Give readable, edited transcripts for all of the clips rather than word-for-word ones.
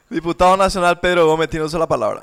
Diputado Nacional Pedro Gómez, tiene usted la palabra.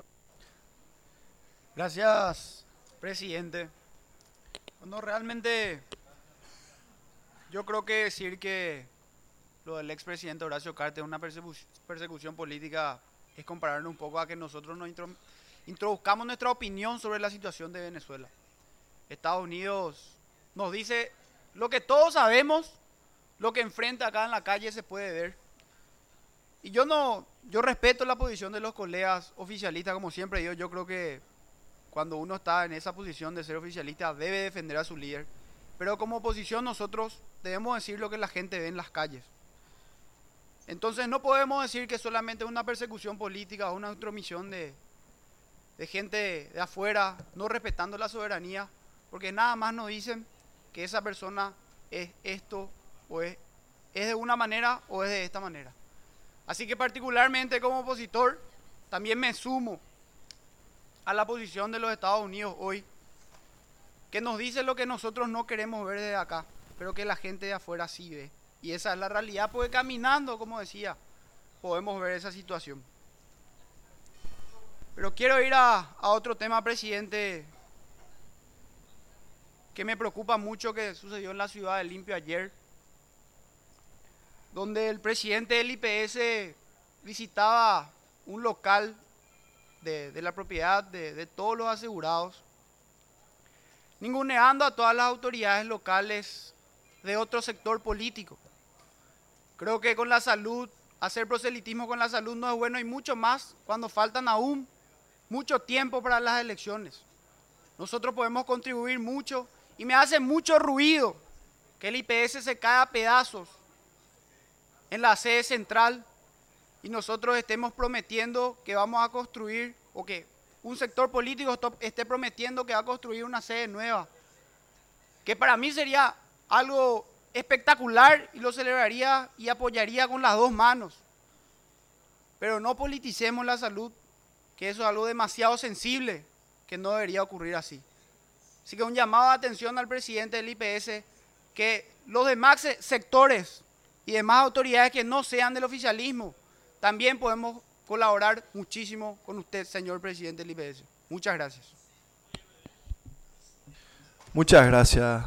Gracias, presidente. Bueno, realmente yo creo que decir que lo del expresidente Horacio Cartes es una persecución política es compararnos un poco a que nosotros introduzcamos nuestra opinión sobre la situación de Venezuela. Estados Unidos nos dice lo que todos sabemos, lo que enfrente acá en la calle se puede ver. Y yo respeto la posición de los colegas oficialistas, como siempre yo creo que cuando uno está en esa posición de ser oficialista debe defender a su líder. Pero como oposición nosotros debemos decir lo que la gente ve en las calles. Entonces no podemos decir que solamente es una persecución política o una intromisión de gente de afuera no respetando la soberanía, porque nada más nos dicen que esa persona es esto o es de una manera o es de esta manera. Así que particularmente como opositor también me sumo a la posición de los Estados Unidos hoy, que nos dice lo que nosotros no queremos ver desde acá, pero que la gente de afuera sí ve. Y esa es la realidad, porque caminando, como decía, podemos ver esa situación. Pero quiero ir a otro tema, presidente, que me preocupa mucho, que sucedió en la ciudad de Limpio ayer, donde el presidente del IPS visitaba un local de la propiedad de todos los asegurados, ninguneando a todas las autoridades locales de otro sector político. Creo que con la salud, hacer proselitismo con la salud no es bueno, y mucho más cuando faltan aún mucho tiempo para las elecciones. Nosotros podemos contribuir mucho y me hace mucho ruido que el IPS se caiga a pedazos en la sede central y nosotros estemos prometiendo que vamos a construir, o que un sector político esté prometiendo que va a construir una sede nueva, que para mí sería algo espectacular y lo celebraría y apoyaría con las dos manos. Pero no politicemos la salud, que eso es algo demasiado sensible, que no debería ocurrir así. Así que un llamado de atención al presidente del IPS, que los demás sectores y demás autoridades que no sean del oficialismo, también podemos colaborar muchísimo con usted, señor presidente del IPS. Muchas gracias. Muchas gracias.